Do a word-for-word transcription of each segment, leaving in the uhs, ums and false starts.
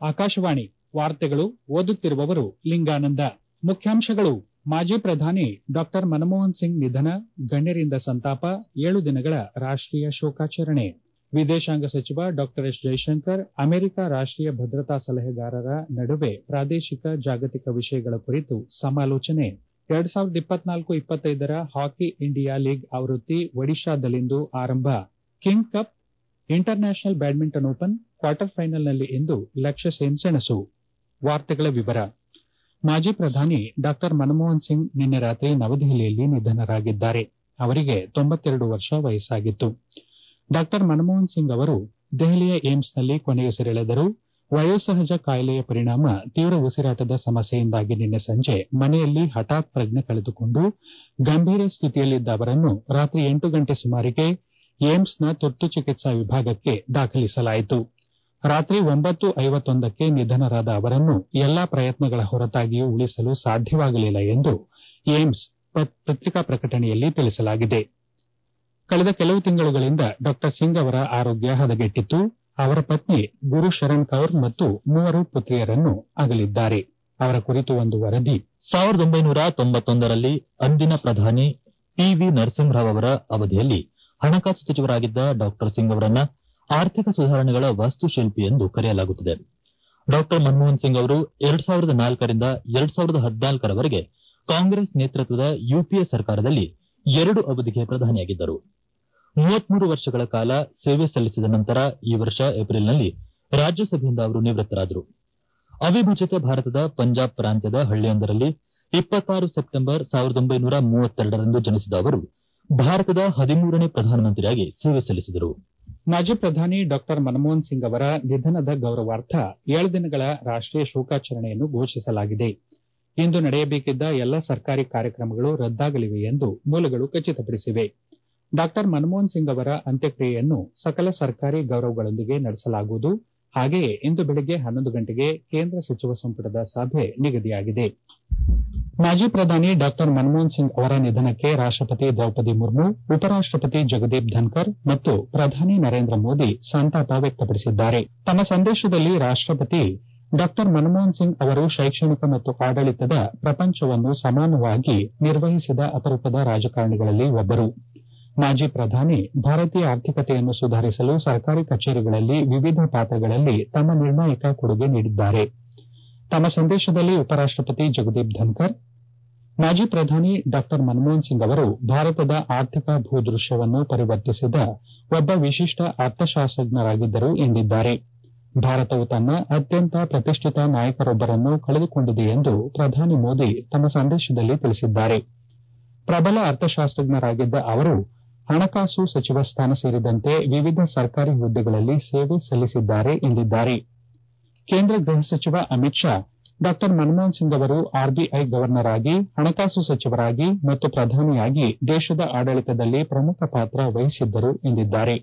ಆಕಾಶವಾಣಿ ವಾರ್ತೆಗಳು ಓದುತ್ತಿರುವವರು ಲಿಂಗಾನಂದ ಮುಖ್ಯಾಂಶಗಳು ಮಾಜಿ ಪ್ರಧಾನಿ ಡಾ ಮನಮೋಹನ್ ಸಿಂಗ್ ನಿಧನ ಗಣ್ಯರಿಂದ ಸಂತಾಪ ಏಳು ದಿನಗಳ ರಾಷ್ಟೀಯ ಶೋಕಾಚರಣೆ ವಿದೇಶಾಂಗ ಸಚಿವ ಡಾ ಎಸ್ ಜೈಶಂಕರ್ ಅಮೆರಿಕ ರಾಷ್ಟೀಯ ಭದ್ರತಾ ಸಲಹೆಗಾರರ ನಡುವೆ ಪ್ರಾದೇಶಿಕ ಜಾಗತಿಕ ವಿಷಯಗಳ ಕುರಿತು ಸಮಾಲೋಚನೆ ಎರಡು ಸಾವಿರದ ಇಪ್ಪತ್ನಾಲ್ಕು ಇಪ್ಪತ್ತೈದರ ಹಾಕಿ ಇಂಡಿಯಾ ಲೀಗ್ ಆವೃತ್ತಿ ಒಡಿಶಾದಲ್ಲಿಂದು ಆರಂಭ King Cup international badminton open quarter ಫೈನಲ್ನಲ್ಲಿ ಇಂದು ಲಕ್ಷ್ಯ ಸೆನ್ ಸೆಣಸು ಮಾಜಿ ಪ್ರಧಾನಿ ಡಾ ಮನಮೋಹನ್ ಸಿಂಗ್ ನಿನ್ನೆ ರಾತ್ರಿ ನವದೆಹಲಿಯಲ್ಲಿ ನಿಧನರಾಗಿದ್ದಾರೆ ಅವರಿಗೆ ತೊಂಬತ್ತೆರಡು ವರ್ಷ ವಯಸ್ಸಾಗಿತ್ತು ಡಾ ಮನಮೋಹನ್ ಸಿಂಗ್ ಅವರು ದೆಹಲಿಯ ಏಮ್ಸ್ನಲ್ಲಿ ಕೊನೆಯುಸಿರೆಳೆದರು ವಯೋಸಹಜ ಕಾಯಿಲೆಯ ಪರಿಣಾಮ ತೀವ್ರ ಉಸಿರಾಟದ ಸಮಸ್ಯೆಯಿಂದಾಗಿ ನಿನ್ನೆ ಸಂಜೆ ಮನೆಯಲ್ಲಿ ಹಠಾತ್ ಪ್ರಜ್ಞೆ ಕಳೆದುಕೊಂಡು ಗಂಭೀರ ಸ್ಥಿತಿಯಲ್ಲಿದ್ದ ಅವರನ್ನು ರಾತ್ರಿ ಎಂಟು ಗಂಟೆ ಸುಮಾರಿಗೆ ಏಮ್ಸ್ನ ತುರ್ತು ಚಿಕಿತ್ಸಾ ವಿಭಾಗಕ್ಕೆ ದಾಖಲಿಸಲಾಯಿತು ರಾತ್ರಿ ಒಂಬತ್ತು ಐವತ್ತೊಂದಕ್ಕೆ ನಿಧನರಾದ ಅವರನ್ನು ಎಲ್ಲಾ ಪ್ರಯತ್ನಗಳ ಹೊರತಾಗಿಯೂ ಉಳಿಸಲು ಸಾಧ್ಯವಾಗಲಿಲ್ಲ ಎಂದು ಏಮ್ಸ್ ಪತ್ರಿಕಾ ಪ್ರಕಟಣೆಯಲ್ಲಿ ತಿಳಿಸಲಾಗಿದೆ ಕಳೆದ ಕೆಲವು ತಿಂಗಳುಗಳಿಂದ ಡಾ ಸಿಂಗ್ ಅವರ ಆರೋಗ್ಯ ಹದಗೆಟ್ಟಿತ್ತು ಅವರ ಪತ್ನಿ ಗುರು ಶರಣ್ ಕೌರ್ ಮತ್ತು ಮೂವರು ಪುತ್ರಿಯರನ್ನು ಅಗಲಿದ್ದಾರೆ ಅವರ ಕುರಿತು ಒಂದು ವರದಿ ಸಾವಿರದ ಒಂಬೈನೂರ ತೊಂಬತ್ತೊಂದರಲ್ಲಿ ಅಂದಿನ ಪ್ರಧಾನಿ ಪಿ ವಿ ನರಸಿಂಹರಾವ್ ಅವರ ಅವಧಿಯಲ್ಲಿ ಹಣಕಾಸು ಸಚಿವರಾಗಿದ್ದ ಡಾ ಸಿಂಗ್ ಅವರನ್ನ ಆರ್ಥಿಕ ಸುಧಾರಣೆಗಳ ವಾಸ್ತುಶಿಲ್ಪಿ ಎಂದು ಕರೆಯಲಾಗುತ್ತದೆ ಡಾ ಮನಮೋಹನ್ ಸಿಂಗ್ ಅವರು ಎರಡು ಸಾವಿರದ ನಾಲ್ಕರಿಂದ ಎರಡು ಸಾವಿರದ ಹದಿನಾಲ್ಕರವರೆಗೆ ಕಾಂಗ್ರೆಸ್ ನೇತೃತ್ವದ ಯುಪಿಎ ಸರ್ಕಾರದಲ್ಲಿ ಎರಡು ಅವಧಿಗೆ ಪ್ರಧಾನಿಯಾಗಿದ್ದರು ಮೂವತ್ಮೂರು ವರ್ಷಗಳ ಕಾಲ ಸೇವೆ ಸಲ್ಲಿಸಿದ ನಂತರ ಈ ವರ್ಷ ಏಪ್ರಿಲ್ನಲ್ಲಿ ರಾಜ್ಯಸಭೆಯಿಂದ ಅವರು ನಿವೃತ್ತರಾದರು ಅವಿಭಜಿತ ಭಾರತದ ಪಂಜಾಬ್ ಪ್ರಾಂತ್ಯದ ಹಳ್ಳಿಯೊಂದರಲ್ಲಿ ಇಪ್ಪತ್ತಾರು ಸೆಪ್ಟೆಂಬರ್ ಸಾವಿರದ ಒಂಬೈನೂರ ಮೂವತ್ತೆರಡರಂದು ಜನಿಸಿದ ಅವರು ಭಾರತದ ಹದಿಮೂರನೇ ಪ್ರಧಾನಮಂತ್ರಿಯಾಗಿ ಸೇವೆ ಸಲ್ಲಿಸಿದರು ಮಾಜಿ ಪ್ರಧಾನಿ ಡಾ ಮನಮೋಹನ್ ಸಿಂಗ್ ಅವರ ನಿಧನದ ಗೌರವಾರ್ಥ ಏಳು ದಿನಗಳ ರಾಷ್ಟೀಯ ಶೋಕಾಚರಣೆಯನ್ನು ಘೋಷಿಸಲಾಗಿದೆ ಇಂದು ನಡೆಯಬೇಕಿದ್ದ ಎಲ್ಲ ಸರ್ಕಾರಿ ಕಾರ್ಯಕ್ರಮಗಳು ರದ್ದಾಗಲಿವೆ ಎಂದು ಮೂಲಗಳು ಖಚಿತಪಡಿಸಿವೆ ಡಾ ಮನಮೋಹನ್ ಸಿಂಗ್ ಅವರ ಅಂತ್ಯಕ್ರಿಯೆಯನ್ನು ಸಕಲ ಸರ್ಕಾರಿ ಗೌರವಗಳೊಂದಿಗೆ ನಡೆಸಲಾಗುವುದು ಹಾಗೆಯೇ ಇಂದು ಬೆಳಗ್ಗೆ ಹನ್ನೊಂದು ಗಂಟೆಗೆ ಕೇಂದ್ರ ಸಚಿವ ಸಂಪುಟದ ಸಭೆ ನಿಗದಿಯಾಗಿದೆ ಮಾಜಿ ಪ್ರಧಾನಿ ಡಾ ಮನಮೋಹನ್ ಸಿಂಗ್ ಅವರ ನಿಧನಕ್ಕೆ ರಾಷ್ಟಪತಿ ದ್ರೌಪದಿ ಮುರ್ಮು ಉಪರಾಷ್ಟಪತಿ ಜಗದೀಪ್ ಧನ್ಕರ್ ಮತ್ತು ಪ್ರಧಾನಿ ನರೇಂದ್ರ ಮೋದಿ ಸಂತಾಪ ವ್ಯಕ್ತಪಡಿಸಿದ್ದಾರೆ ತಮ್ಮ ಸಂದೇಶದಲ್ಲಿ ರಾಷ್ಟಪತಿ ಡಾ ಮನಮೋಹನ್ ಸಿಂಗ್ ಅವರು ಶೈಕ್ಷಣಿಕ ಮತ್ತು ಆಡಳಿತದ ಪ್ರಪಂಚವನ್ನು ಸಮಾನವಾಗಿ ನಿರ್ವಹಿಸಿದ ಅಪರೂಪದ ರಾಜಕಾರಣಿಗಳಲ್ಲಿ ಒಬ್ಬರು ಮಾಜಿ ಪ್ರಧಾನಿ ಭಾರತೀಯ ಆರ್ಥಿಕತೆಯನ್ನು ಸುಧಾರಿಸಲು ಸರ್ಕಾರಿ ಕಚೇರಿಗಳಲ್ಲಿ ವಿವಿಧ ಪಾತ್ರಗಳಲ್ಲಿ ತಮ್ಮ ನಿರ್ಣಾಯಕ ಕೊಡುಗೆ ನೀಡಿದ್ದಾರೆ ತಮ್ಮ ಸಂದೇಶದಲ್ಲಿ ಉಪರಾಷ್ಟಪತಿ ಜಗದೀಪ್ ಧನ್ಕರ್ ಮಾಜಿ ಪ್ರಧಾನಿ ಡಾ ಮನಮೋಹನ್ ಸಿಂಗ್ ಅವರು ಭಾರತದ ಆರ್ಥಿಕ ಭೂದೃಶ್ಯವನ್ನು ಪರಿವರ್ತಿಸಿದ ಒಬ್ಬ ವಿಶಿಷ್ಟ ಅರ್ಥಶಾಸ್ತ್ರಜ್ಞರಾಗಿದ್ದರು ಎಂದಿದ್ದಾರೆ ಭಾರತವು ತನ್ನ ಅತ್ಯಂತ ಪ್ರತಿಷ್ಠಿತ ನಾಯಕರೊಬ್ಬರನ್ನು ಕಳೆದುಕೊಂಡಿದೆ ಎಂದು ಪ್ರಧಾನಿ ಮೋದಿ ತಮ್ಮ ಸಂದೇಶದಲ್ಲಿ ತಿಳಿಸಿದ್ದಾರೆ ಪ್ರಬಲ ಅರ್ಥಶಾಸ್ತ್ರಜ್ಞರಾಗಿದ್ದ ಅವರು ಹಣಕಾಸು ಸಚಿವ ಸ್ಥಾನ ಸೇರಿದಂತೆ ವಿವಿಧ ಸರ್ಕಾರಿ ಹುದ್ದೆಗಳಲ್ಲಿ ಸೇವೆ ಸಲ್ಲಿಸಿದ್ದಾರೆ ಎಂದಿದ್ದಾರೆ ಕೇಂದ್ರ ಗೃಹ ಸಚಿವ ಅಮಿತ್ ಶಾ ಡಾ ಮನಮೋಹನ್ ಸಿಂಗ್ ಅವರು ಆರ್ಬಿಐ ಗವರ್ನರ್ ಆಗಿ ಹಣಕಾಸು ಸಚಿವರಾಗಿ ಮತ್ತು ಪ್ರಧಾನಿಯಾಗಿ ದೇಶದ ಆಡಳಿತದಲ್ಲಿ ಪ್ರಮುಖ ಪಾತ್ರ ವಹಿಸಿದ್ದರು ಎಂದಿದ್ದಾರೆ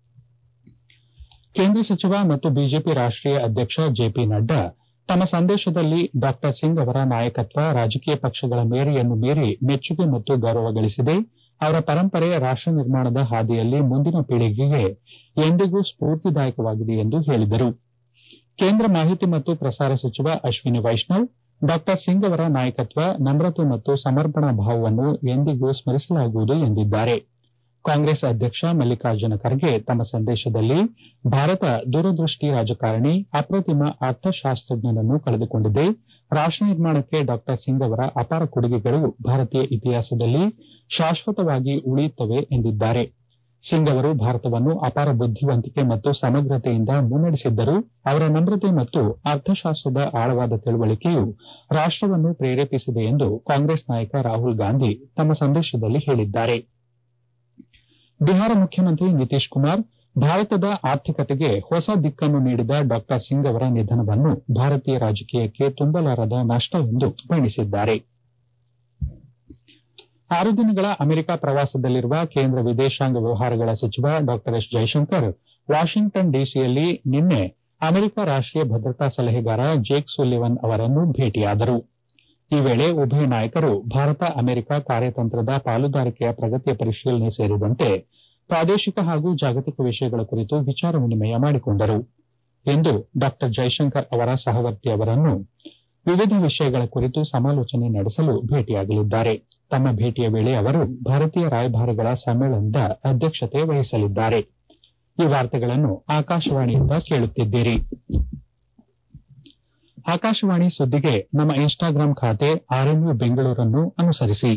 ಕೇಂದ್ರ ಸಚಿವ ಮತ್ತು ಬಿಜೆಪಿ ರಾಷ್ಟೀಯ ಅಧ್ಯಕ್ಷ ಜೆಪಿ ನಡ್ಡಾ ತಮ್ಮ ಸಂದೇಶದಲ್ಲಿ ಡಾ ಸಿಂಗ್ ಅವರ ನಾಯಕತ್ವ ರಾಜಕೀಯ ಪಕ್ಷಗಳ ಮೇರೆಯನ್ನು ಮೀರಿ ಮೆಚ್ಚುಗೆ ಮತ್ತು ಗೌರವ ಗಳಿಸಿದೆ ಅವರ ಪರಂಪರೆ ರಾಷ್ಟ ನಿರ್ಮಾಣದ ಹಾದಿಯಲ್ಲಿ ಮುಂದಿನ ಪೀಳಿಗೆಗೆ ಎಂದಿಗೂ ಸ್ಫೂರ್ತಿದಾಯಕವಾಗಿದೆ ಎಂದು ಹೇಳಿದರು ಕೇಂದ್ರ ಮಾಹಿತಿ ಮತ್ತು ಪ್ರಸಾರ ಸಚಿವ ಅಶ್ವಿನಿ ವೈಷ್ಣವ್ ಡಾ ಸಿಂಗ್ ಅವರ ನಾಯಕತ್ವ ನಮ್ರತೆ ಮತ್ತು ಸಮರ್ಪಣಾ ಭಾವವನ್ನು ಎಂದಿಗೂ ಸ್ಮರಿಸಲಾಗುವುದು ಎಂದಿದ್ದಾರೆ ಕಾಂಗ್ರೆಸ್ ಅಧ್ಯಕ್ಷ ಮಲ್ಲಿಕಾರ್ಜುನ ಖರ್ಗೆ ತಮ್ಮ ಸಂದೇಶದಲ್ಲಿ ಭಾರತ ದೂರದೃಷ್ಟಿ ರಾಜಕಾರಣಿ ಅಪ್ರತಿಮ ಅರ್ಥಶಾಸ್ತ್ರಜ್ಞನನ್ನು ಕಳೆದುಕೊಂಡಿದೆ ರಾಷ್ಟ ನಿರ್ಮಾಣಕ್ಕೆ ಡಾ ಸಿಂಗ್ ಅವರ ಅಪಾರ ಕೊಡುಗೆಗಳು ಭಾರತೀಯ ಇತಿಹಾಸದಲ್ಲಿ ಶಾಶ್ವತವಾಗಿ ಉಳಿಯುತ್ತವೆ ಎಂದಿದ್ದಾರೆ ಸಿಂಗ್ ಅವರು ಭಾರತವನ್ನು ಅಪಾರ ಬುದ್ಧಿವಂತಿಕೆ ಮತ್ತು ಸಮಗ್ರತೆಯಿಂದ ಮುನ್ನಡೆಸಿದ್ದರು ಅವರ ನಮ್ರತೆ ಮತ್ತು ಅರ್ಥಶಾಸ್ತ್ರದ ಆಳವಾದ ತಿಳುವಳಿಕೆಯು ರಾಷ್ಟವನ್ನು ಪ್ರೇರೇಪಿಸಿದೆ ಎಂದು ಕಾಂಗ್ರೆಸ್ ನಾಯಕ ರಾಹುಲ್ ಗಾಂಧಿ ತಮ್ಮ ಸಂದೇಶದಲ್ಲಿ ಹೇಳಿದ್ದಾರೆ ಬಿಹಾರ ಮುಖ್ಯಮಂತ್ರಿ ನಿತೀಶ್ ಕುಮಾರ್ ಭಾರತದ ಆರ್ಥಿಕತೆಗೆ ಹೊಸ ದಿಕ್ಕನ್ನು ನೀಡಿದ ಡಾ ಸಿಂಗ್ ಅವರ ನಿಧನವನ್ನು ಭಾರತೀಯ ರಾಜಕೀಯಕ್ಕೆ ತುಂಬಲಾರದ ನಷ್ಟ ಎಂದು ಬಣ್ಣಿಸಿದ್ದಾರೆ ಆರು ದಿನಗಳ ಅಮೆರಿಕ ಪ್ರವಾಸದಲ್ಲಿರುವ ಕೇಂದ್ರ ವಿದೇಶಾಂಗ ವ್ಯವಹಾರಗಳ ಸಚಿವ ಡಾ ಎಸ್ ಜೈಶಂಕರ್ ವಾಷಿಂಗ್ಟನ್ ಡಿಸಿಯಲ್ಲಿ ನಿನ್ನೆ ಅಮೆರಿಕ ರಾಷ್ಟೀಯ ಭದ್ರತಾ ಸಲಹೆಗಾರ ಜೇಕ್ ಸುಲ್ಲಿವನ್ ಅವರನ್ನು ಭೇಟಿಯಾದರು ಈ ವೇಳೆ ಉಭಯ ನಾಯಕರು ಭಾರತ ಅಮೆರಿಕ ಕಾರ್ಯತಂತ್ರದ ಪಾಲುದಾರಿಕೆಯ ಪ್ರಗತಿಯ ಪರಿಶೀಲನೆ ಸೇರಿದಂತೆ ಪ್ರಾದೇಶಿಕ ಹಾಗೂ ಜಾಗತಿಕ ವಿಷಯಗಳ ಕುರಿತು ವಿಚಾರ ವಿನಿಮಯ ಮಾಡಿಕೊಂಡರು ಇಂದು ಡಾ ಜೈಶಂಕರ್ ಅವರ ಸಹವರ್ತಿ ಅವರನ್ನು ವಿವಿಧ ವಿಷಯಗಳ ಕುರಿತು ಸಮಾಲೋಚನೆ ನಡೆಸಲು ಭೇಟಿಯಾಗಲಿದ್ದಾರೆ. ತಮ್ಮ ಭೇಟಿಯ ವೇಳೆ ಅವರು ಭಾರತೀಯ ರಾಯಭಾರಿಗಳ ಸಮ್ಮೇಳನದ ಅಧ್ಯಕ್ಷತೆ ವಹಿಸಲಿದ್ದಾರೆ. ಈ ವಾರ್ತೆಗಳನ್ನು ಆಕಾಶವಾಣಿಯಿಂದ ಕೇಳುತ್ತಿದ್ದೀರಿ. ಆಕಾಶವಾಣಿ ಸುದ್ದಿಗೆ ನಮ್ಮ ಇನ್ಸ್ಟಾಗ್ರಾಂ ಖಾತೆ ಆರ್ಎನ್ಯು ಬೆಂಗಳೂರನ್ನು ಅನುಸರಿಸಿ.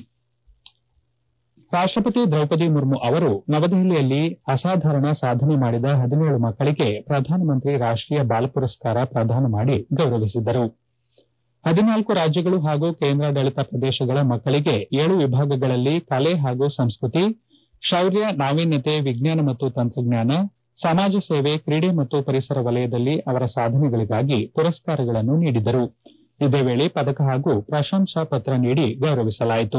ರಾಷ್ಟಪತಿ ದ್ರೌಪದಿ ಮುರ್ಮು ಅವರು ನವದೆಹಲಿಯಲ್ಲಿ ಅಸಾಧಾರಣ ಸಾಧನೆ ಮಾಡಿದ ಹದಿನೇಳು ಮಕ್ಕಳಿಗೆ ಪ್ರಧಾನಮಂತ್ರಿ ರಾಷ್ಟೀಯ ಬಾಲ ಪುರಸ್ಕಾರ ಪ್ರದಾನ ಮಾಡಿ ಗೌರವಿಸಿದರು. ಹದಿನಾಲ್ಕು ರಾಜ್ಯಗಳು ಹಾಗೂ ಕೇಂದ್ರಾಡಳಿತ ಪ್ರದೇಶಗಳ ಮಕ್ಕಳಿಗೆ ಏಳು ವಿಭಾಗಗಳಲ್ಲಿ ಕಲೆ ಹಾಗೂ ಸಂಸ್ಕೃತಿ, ಶೌರ್ಯ, ನಾವೀನ್ಯತೆ, ವಿಜ್ಞಾನ ಮತ್ತು ತಂತ್ರಜ್ಞಾನ, ಸಮಾಜ ಸೇವೆ, ಕ್ರೀಡೆ ಮತ್ತು ಪರಿಸರ ವಲಯದಲ್ಲಿ ಅವರ ಸಾಧನೆಗಳಿಗಾಗಿ ಪುರಸ್ಕಾರಗಳನ್ನು ನೀಡಿದರು. ಇದೇ ವೇಳೆ ಪದಕ ಹಾಗೂ ಪ್ರಶಂಸಾ ಪತ್ರ ನೀಡಿ ಗೌರವಿಸಲಾಯಿತು.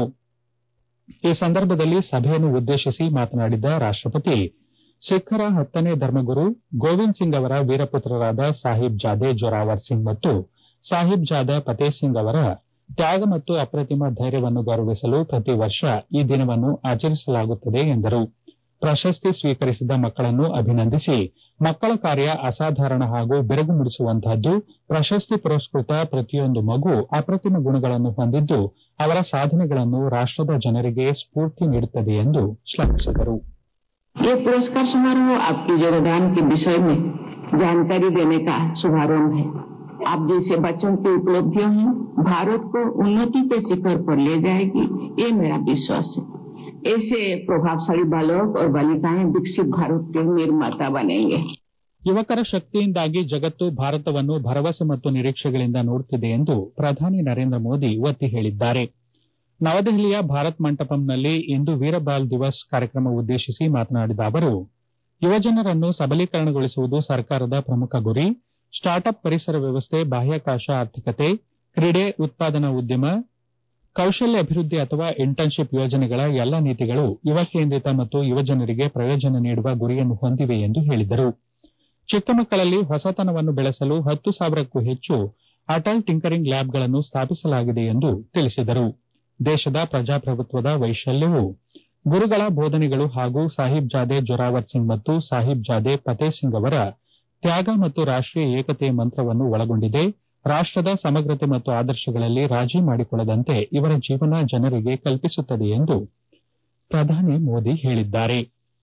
ಈ ಸಂದರ್ಭದಲ್ಲಿ ಸಭೆಯನ್ನು ಉದ್ದೇಶಿಸಿ ಮಾತನಾಡಿದ ರಾಷ್ಟಪತಿ, ಸಿಖ್ಖರ ಹತ್ತನೇ ಧರ್ಮಗುರು ಗೋವಿಂದ್ ಸಿಂಗ್ ಅವರ ವೀರಪುತ್ರರಾದ ಸಾಹಿಬ್ ಜಾದೆ ಜೋರಾವರ್ ಸಿಂಗ್ ಮತ್ತು ಸಾಹಿಬ್ ಜಾದ ಫತೇ ಸಿಂಗ್ ಅವರ ತ್ಯಾಗ ಮತ್ತು ಅಪ್ರತಿಮ ಧೈರ್ಯವನ್ನು ಗೌರವಿಸಲು ಪ್ರತಿ ವರ್ಷ ಈ ದಿನವನ್ನು ಆಚರಿಸಲಾಗುತ್ತದೆ ಎಂದರು. ಪ್ರಶಸ್ತಿ ಸ್ವೀಕರಿಸಿದ ಮಕ್ಕಳನ್ನು ಅಭಿನಂದಿಸಿ, ಮಕ್ಕಳ ಕಾರ್ಯ ಅಸಾಧಾರಣ ಹಾಗೂ ಬೆರಗು ಮೂಡಿಸುವಂತಹದ್ದು. ಪ್ರಶಸ್ತಿ ಪುರಸ್ಕೃತ ಪ್ರತಿಯೊಂದು ಮಗು ಅಪ್ರತಿಮ ಗುಣಗಳನ್ನು ಹೊಂದಿದ್ದು, ಅವರ ಸಾಧನೆಗಳನ್ನು ರಾಷ್ಟದ ಜನರಿಗೆ ಸ್ಫೂರ್ತಿ ನೀಡುತ್ತದೆ ಎಂದು ಶ್ಲಾಘಿಸಿದರು. ये पुरस्कार समारोह आपके योगदान के विषय में जानकारी देने का शुभारंभ है. आप जैसे बच्चों की उपलब्धियां हैं भारत को उन्नति के शिखर पर ले जाएगी, ये मेरा विश्वास है. ऐसे प्रभावशाली बालक और बालिकाएं विकसित भारत के निर्माता बनेंगे. ಯುವಕರ ಶಕ್ತಿಯಿಂದಾಗಿ ಜಗತ್ತು ಭಾರತವನ್ನು ಭರವಸೆ ಮತ್ತು ನಿರೀಕ್ಷೆಗಳಿಂದ ನೋಡುತ್ತಿದೆ ಎಂದು ಪ್ರಧಾನಿ ನರೇಂದ್ರ ಮೋದಿ ಒತ್ತಿ ಹೇಳಿದ್ದಾರೆ. ನವದೆಹಲಿಯ ಭಾರತ್ ಮಂಟಪಂನಲ್ಲಿ ಇಂದು ವೀರ ಬಾಲ್ ದಿವಸ್ ಕಾರ್ಯಕ್ರಮ ಉದ್ದೇಶಿಸಿ ಮಾತನಾಡಿದ ಅವರು, ಯುವಜನರನ್ನು ಸಬಲೀಕರಣಗೊಳಿಸುವುದು ಸರ್ಕಾರದ ಪ್ರಮುಖ ಗುರಿ. ಸ್ಟಾರ್ಟ್ಅಪ್, ಪರಿಸರ ವ್ಯವಸ್ಥೆ, ಬಾಹ್ಯಾಕಾಶ ಆರ್ಥಿಕತೆ, ಕ್ರೀಡೆ, ಉತ್ಪಾದನಾ ಉದ್ಯಮ, ಕೌಶಲ್ಯ ಅಭಿವೃದ್ಧಿ ಅಥವಾ ಇಂಟರ್ನ್ಶಿಪ್ ಯೋಜನೆಗಳ ಎಲ್ಲಾ ನೀತಿಗಳು ಯುವ ಕೇಂದ್ರಿತ ಮತ್ತು ಯುವಜನರಿಗೆ ಪ್ರಯೋಜನ ನೀಡುವ ಗುರಿಯನ್ನು ಹೊಂದಿವೆ ಎಂದು ಹೇಳಿದರು. ಚಿಕ್ಕ ಮಕ್ಕಳಲ್ಲಿ ಹೊಸತನವನ್ನು ಬೆಳೆಸಲು ಹತ್ತು ಸಾವಿರಕ್ಕೂ ಹೆಚ್ಚು ಅಟಲ್ ಟಿಂಕರಿಂಗ್ ಲ್ಯಾಬ್ಗಳನ್ನು ಸ್ಥಾಪಿಸಲಾಗಿದೆ ಎಂದು ತಿಳಿಸಿದರು. ದೇಶದ ಪ್ರಜಾಪ್ರಭುತ್ವದ ವೈಶಲ್ಯವು ಗುರುಗಳ ಬೋಧನೆಗಳು ಹಾಗೂ ಸಾಹಿಬ್ ಜಾದೆ ಜೋರಾವರ್ ಸಿಂಗ್ ಮತ್ತು ಸಾಹಿಬ್ ಜಾದೆ ಫತೇ ಸಿಂಗ್ ಅವರ ತ್ಯಾಗ ಮತ್ತು ರಾಷ್ಟೀಯ ಏಕತೆಯ ಮಂತ್ರವನ್ನು ಒಳಗೊಂಡಿದೆ. ರಾಷ್ಟದ ಸಮಗ್ರತೆ ಮತ್ತು ಆದರ್ಶಗಳಲ್ಲಿ ರಾಜಿ ಮಾಡಿಕೊಳ್ಳದಂತೆ ಇವರ ಜೀವನ ಜನರಿಗೆ ಕಲ್ಪಿಸುತ್ತದೆ ಎಂದು ಪ್ರಧಾನಿ ಮೋದಿ ಹೇಳಿದ್ದಾರೆ.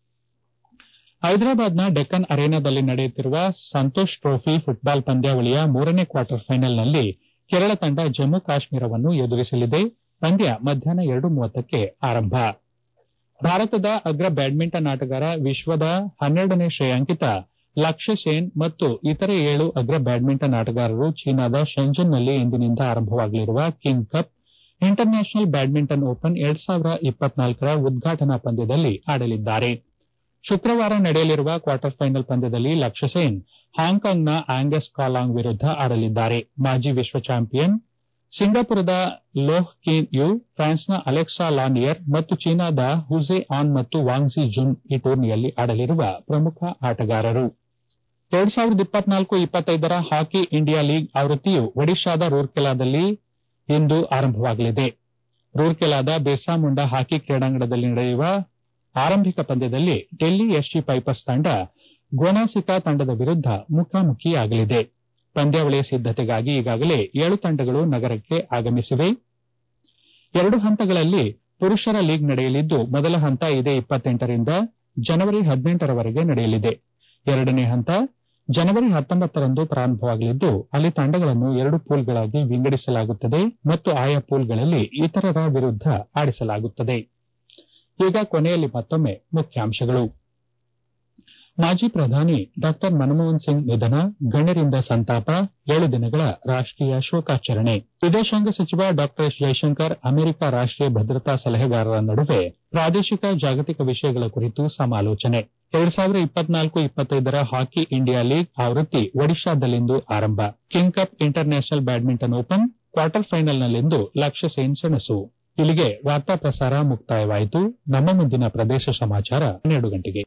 ಹೈದರಾಬಾದ್ನ ಡೆಕ್ಕನ್ ಅರೇನಾದಲ್ಲಿ ನಡೆಯುತ್ತಿರುವ ಸಂತೋಷ್ ಟ್ರೋಫಿ ಫುಟ್ಬಾಲ್ ಪಂದ್ಯಾವಳಿಯ ಮೂರನೇ ಕ್ವಾರ್ಟರ್ ಫೈನಲ್ನಲ್ಲಿ ಕೇರಳ ತಂಡ ಜಮ್ಮು ಕಾಶ್ಮೀರವನ್ನು ಎದುರಿಸಲಿದೆ. ಪಂದ್ಯ ಮಧ್ಯಾಹ್ನ ಎರಡು ಮೂವತ್ತಕ್ಕೆ ಆರಂಭ. ಭಾರತದ ಅಗ್ರ ಬ್ಯಾಡ್ಮಿಂಟನ್ ಆಟಗಾರ, ವಿಶ್ವದ ಹನ್ನೆರಡನೇ ಶ್ರೇಯಾಂಕಿತ ಲಕ್ಷ್ಯ ಸೇನ್ ಮತ್ತು ಇತರೆ ಏಳು ಅಗ್ರ ಬ್ಯಾಡ್ಮಿಂಟನ್ ಆಟಗಾರರು ಚೀನಾದ ಶೆಂಜನ್ನಲ್ಲಿ ಇಂದಿನಿಂದ ಆರಂಭವಾಗಲಿರುವ King Cup international badminton open ಎರಡ್ ಸಾವಿರದ ಇಪ್ಪತ್ನಾಲ್ಕರ ಉದ್ಘಾಟನಾ ಪಂದ್ಯದಲ್ಲಿ ಆಡಲಿದ್ದಾರೆ. ಶುಕ್ರವಾರ ನಡೆಯಲಿರುವ ಕ್ವಾರ್ಟರ್ ಫೈನಲ್ ಪಂದ್ಯದಲ್ಲಿ ಲಕ್ಷ್ಯ ಸೇನ್ ಹಾಂಕಾಂಗ್ನ ಆಂಗಸ್ ಕಾಲಾಂಗ್ ವಿರುದ್ಧ ಆಡಲಿದ್ದಾರೆ. ಮಾಜಿ ವಿಶ್ವ ಚಾಂಪಿಯನ್ ಸಿಂಗಾಪುರದ ಲೋಹ್ ಕೀನ್ ಯು, ಫ್ರಾನ್ಸ್ನ ಅಲೆಕ್ಸಾ ಲಾನಿಯರ್ ಮತ್ತು ಚೀನಾದ ಹುಜೆ ಆನ್ ಮತ್ತು ವಾಂಗ್ಜಿ ಜುನ್ ಈ ಟೂರ್ನಿಯಲ್ಲಿ ಆಡಲಿರುವ ಪ್ರಮುಖ ಆಟಗಾರರು. ಎರಡ್ ಸಾವಿರದ ಇಪ್ಪತ್ನಾಲ್ಕು ಇಪ್ಪತ್ತೈದರ ಹಾಕಿ ಇಂಡಿಯಾ ಲೀಗ್ ಆವೃತ್ತಿಯು ಒಡಿಶಾದ ರೂರ್ಕೆಲಾದಲ್ಲಿ ಇಂದು ಆರಂಭವಾಗಲಿದೆ. ರೂರ್ಕೆಲಾದ ಬಿರ್ಸಾ ಮುಂಡಾ ಹಾಕಿ ಕ್ರೀಡಾಂಗಣದಲ್ಲಿ ನಡೆಯುವ ಆರಂಭಿಕ ಪಂದ್ಯದಲ್ಲಿ ಡೆಲ್ಲಿ ಎಸ್ಜಿ ಪೈಪರ್ಸ್ ತಂಡ ಗೋನಾಸಿಕಾ ತಂಡದ ವಿರುದ್ಧ ಮುಖಾಮುಖಿಯಾಗಲಿದೆ. ಪಂದ್ಯಾವಳಿಯ ಸಿದ್ದತೆಗಾಗಿ ಈಗಾಗಲೇ ಏಳು ತಂಡಗಳು ನಗರಕ್ಕೆ ಆಗಮಿಸಿವೆ. ಎರಡು ಹಂತಗಳಲ್ಲಿ ಪುರುಷರ ಲೀಗ್ ನಡೆಯಲಿದ್ದು, ಮೊದಲ ಹಂತ ಇದೇ ಇಪ್ಪತ್ತೆಂಟರಿಂದ ಜನವರಿ ಹದಿನೆಂಟರವರೆಗೆ ನಡೆಯಲಿದೆ. ಎರಡನೇ ಹಂತ ಜನವರಿ ಹತ್ತೊಂಬತ್ತರಂದು ಪ್ರಾರಂಭವಾಗಲಿದ್ದು, ಅಲ್ಲಿ ತಂಡಗಳನ್ನು ಎರಡು ಪೂಲ್ಗಳಾಗಿ ವಿಂಗಡಿಸಲಾಗುತ್ತದೆ ಮತ್ತು ಆಯಾ ಪೂಲ್ಗಳಲ್ಲಿ ಇತರರ ವಿರುದ್ಧ ಆಡಿಸಲಾಗುತ್ತದೆ. ಈಗ ಕೊನೆಯಲ್ಲಿ ಮತ್ತೊಮ್ಮೆ ಮುಖ್ಯಾಂಶಗಳು. ಮಾಜಿ ಪ್ರಧಾನಿ ಡಾ ಮನಮೋಹನ್ ಸಿಂಗ್ ನಿಧನ, ಗಣ್ಯರಿಂದ ಸಂತಾಪ, ಏಳು ದಿನಗಳ ರಾಷ್ಟೀಯ ಶೋಕಾಚರಣೆ. ವಿದೇಶಾಂಗ ಸಚಿವ ಡಾ ಎಸ್ ಜೈಶಂಕರ್ ಅಮೆರಿಕ ರಾಷ್ಟೀಯ ಭದ್ರತಾ ಸಲಹೆಗಾರರ ನಡುವೆ ಪ್ರಾದೇಶಿಕ ಜಾಗತಿಕ ವಿಷಯಗಳ ಕುರಿತು ಸಮಾಲೋಚನೆ. ಎರಡ್ ಸಾವಿರದ ಇಪ್ಪತ್ನಾಲ್ಕು ಇಪ್ಪತ್ತೈದರ ಹಾಕಿ ಇಂಡಿಯಾ ಲೀಗ್ ಆವೃತ್ತಿ ಒಡಿಶಾದಲ್ಲಿಂದು ಆರಂಭ. King Cup international badminton open quarter ಫೈನಲ್ನಲ್ಲಿಂದು ಲಕ್ಷ್ಯ ಸೇನ್ ಸೆಣಸು. ಇಲ್ಲಿಗೆ ವಾರ್ತಾ ಪ್ರಸಾರ ಮುಕ್ತಾಯವಾಯಿತು. ನಮ್ಮ ಮುಂದಿನ ಪ್ರದೇಶ ಸಮಾಚಾರ ಹನ್ನೆರಡು ಗಂಟೆಗೆ.